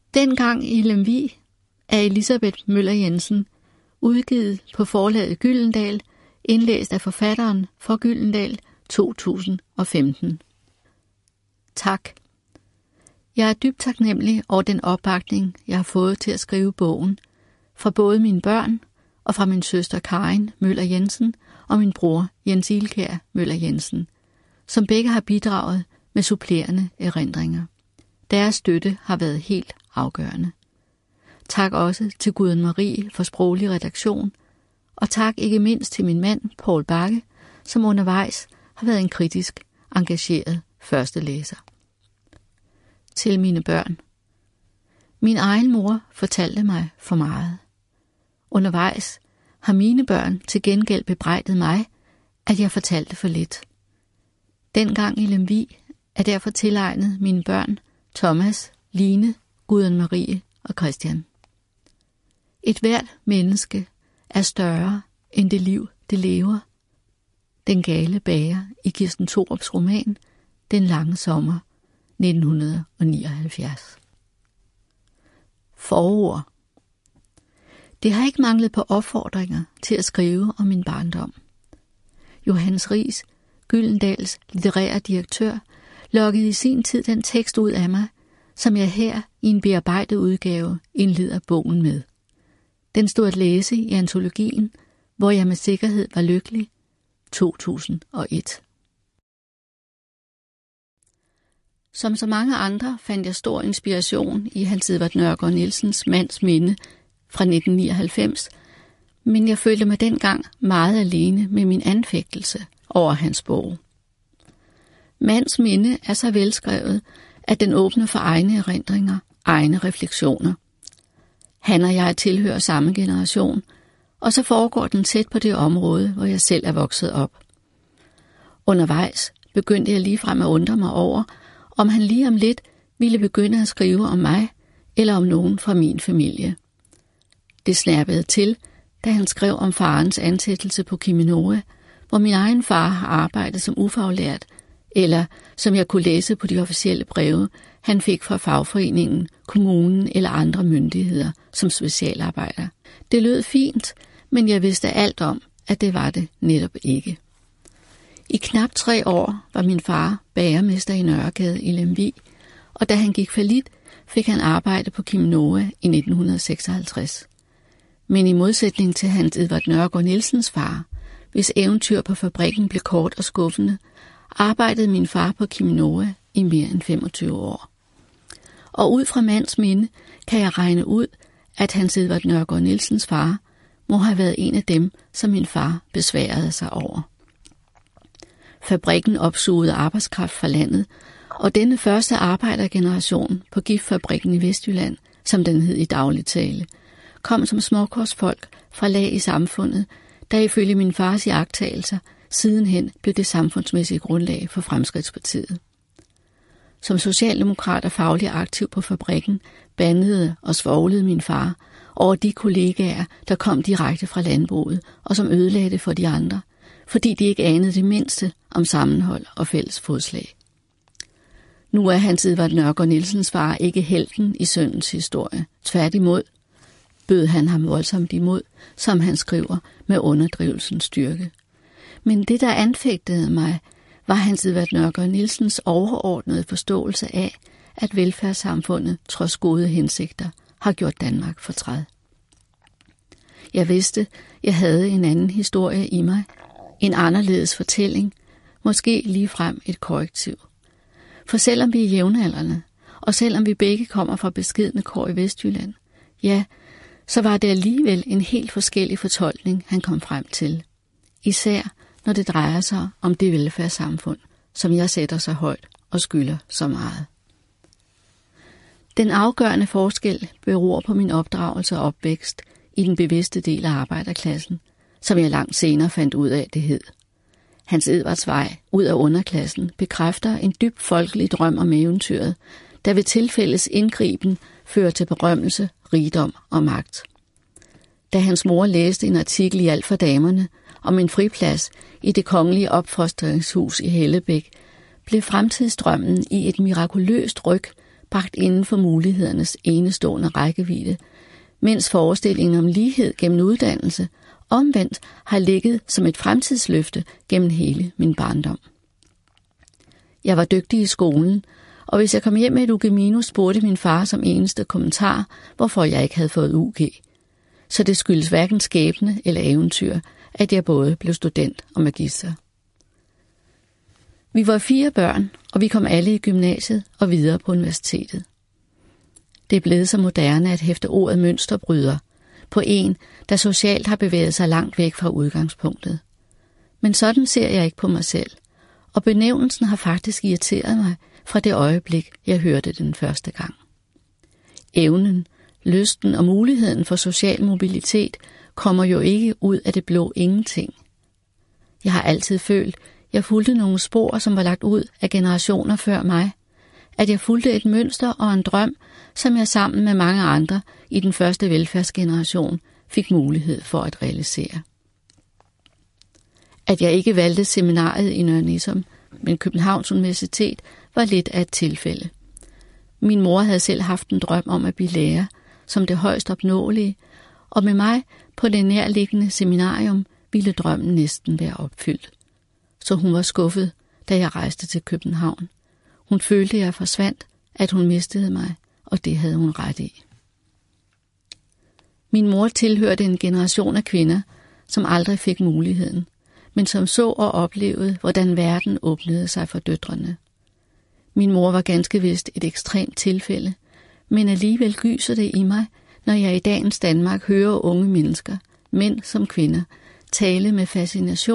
Dengang i Lemvig af Elisabeth Møller Jensen, udgivet på forlaget Gyldendal, indlæst af forfatteren for Gyldendal 2015. Tak. Jeg er dybt taknemmelig over den opbakning, jeg har fået til at skrive bogen, fra både mine børn og fra min søster Karin Møller Jensen og min bror Jens Ilkjær Møller Jensen, som begge har bidraget med supplerende erindringer. Deres støtte har været helt afgørende. Tak også til Guden Marie for sproglig redaktion, og tak ikke mindst til min mand, Poul Bakke, som undervejs har været en kritisk, engageret førstelæser. Til mine børn. Min egen mor fortalte mig for meget. Undervejs har mine børn til gengæld bebrejdet mig, at jeg fortalte for lidt. Dengang i Lemvig er derfor tilegnet mine børn Thomas, Line, Guden Marie og Christian. Et hvert menneske er større end det liv, det lever. Den gale bager i Kirsten Thorups roman Den lange sommer 1979. Forord. Det har ikke manglet på opfordringer til at skrive om min barndom. Johannes Riis, Gyldendals litterære direktør, lokkede i sin tid den tekst ud af mig, som jeg her i en bearbejdet udgave indleder bogen med. Den stod at læse i antologien, hvor jeg med sikkerhed var lykkelig, 2001. Som så mange andre fandt jeg stor inspiration i Hans Edvard Nørgaard Nielsens Mands minde fra 1999, men jeg følte mig dengang meget alene med min anfægtelse over hans bog. Mands minde er så velskrevet, at den åbner for egne erindringer, egne refleksioner. Han og jeg tilhører samme generation, og så foregår den tæt på det område, hvor jeg selv er vokset op. Undervejs begyndte jeg ligefrem at undre mig over, om han lige om lidt ville begynde at skrive om mig eller om nogen fra min familie. Det snærpede til, da han skrev om farens ansættelse på Cheminova, hvor min egen far har arbejdet som ufaglært, eller som jeg kunne læse på de officielle breve, han fik fra fagforeningen, kommunen eller andre myndigheder som specialarbejder. Det lød fint, men jeg vidste alt om, at det var det netop ikke. I knap 3 år var min far bagermester i Nørregade i Lemvig, og da han gik fallit, fik han arbejde på Cheminova i 1956. Men i modsætning til Hans Edvard Nørgaard Nielsens far, hvis eventyr på fabrikken blev kort og skuffende, arbejdede min far på Cheminova i mere end 25 år. Og ud fra mands minde kan jeg regne ud, at Hans Edvard Nørgaard Nielsens far må have været en af dem, som min far besværede sig over. Fabrikken opsugede arbejdskraft fra landet, og denne første arbejdergeneration på giftfabrikken i Vestjylland, som den hed i daglig tale, kom som småkorsfolk fra lag i samfundet, der ifølge min fars iagttagelser sidenhen blev det samfundsmæssige grundlag for Fremskridtspartiet. Som socialdemokrat og faglig aktiv på fabrikken bandede og svoglede min far over de kollegaer, der kom direkte fra landbruget og som ødelagde det for de andre, fordi de ikke anede det mindste om sammenhold og fælles fodslag. Nu er Hans Edvard Nørgaard Nielsens far ikke helten i sønnens historie. Tværtimod bød han ham voldsomt imod, som han skriver med underdrivelsens styrke. Men det, der anfægtede mig, var Hans Edvard Nørgaard Nielsens overordnede forståelse af, at velfærdssamfundet, trods gode hensigter, har gjort Danmark fortræd. Jeg vidste, jeg havde en anden historie i mig, en anderledes fortælling, måske ligefrem et korrektiv. For selvom vi er jævnaldrende, og selvom vi begge kommer fra beskedne kår i Vestjylland, ja, så var det alligevel en helt forskellig fortolkning, han kom frem til. Især når det drejer sig om det velfærdssamfund, som jeg sætter så højt og skylder så meget. Den afgørende forskel beror på min opdragelse og opvækst i den bevidste del af arbejderklassen, som jeg langt senere fandt ud af, det hed. Hans Edvards vej ud af underklassen bekræfter en dyb folkelig drøm om eventyret, der ved tilfældes indgriben fører til berømmelse, rigdom og magt. Da hans mor læste en artikel i Alt for damerne om en friplads i det kongelige opfostringshus i Hellebæk, blev fremtidsdrømmen i et mirakuløst ryg bragt inden for mulighedernes enestående rækkevidde, mens forestillingen om lighed gennem uddannelse omvendt har ligget som et fremtidsløfte gennem hele min barndom. Jeg var dygtig i skolen, og hvis jeg kom hjem med et UG-, spurgte min far som eneste kommentar, hvorfor jeg ikke havde fået UG. Så det skyldes hverken skæbne eller eventyr, at jeg både blev student og magister. Vi var 4 børn, og vi kom alle i gymnasiet og videre på universitetet. Det er blevet så moderne at hæfte ordet mønsterbryder på en, der socialt har bevæget sig langt væk fra udgangspunktet. Men sådan ser jeg ikke på mig selv, og benævnelsen har faktisk irriteret mig fra det øjeblik, jeg hørte den første gang. Evnen, lysten og muligheden for social mobilitet kommer jo ikke ud af det blå ingenting. Jeg har altid følt, jeg fulgte nogle spor, som var lagt ud af generationer før mig, at jeg fulgte et mønster og en drøm, som jeg sammen med mange andre i den første velfærdsgeneration fik mulighed for at realisere. At jeg ikke valgte seminariet i Nørre Nissum, men Københavns Universitet, var lidt af et tilfælde. Min mor havde selv haft en drøm om at blive lærer, som det højst opnåelige, og med mig på det nærliggende seminarium ville drømmen næsten være opfyldt. Så hun var skuffet, da jeg rejste til København. Hun følte, at jeg forsvandt, at hun mistede mig, og det havde hun ret i. Min mor tilhørte en generation af kvinder, som aldrig fik muligheden, men som så og oplevede, hvordan verden åbnede sig for døtrene. Min mor var ganske vist et ekstremt tilfælde, men alligevel gyser det i mig, når jeg i dagens Danmark hører unge mennesker, mænd som kvinder, tale med fascination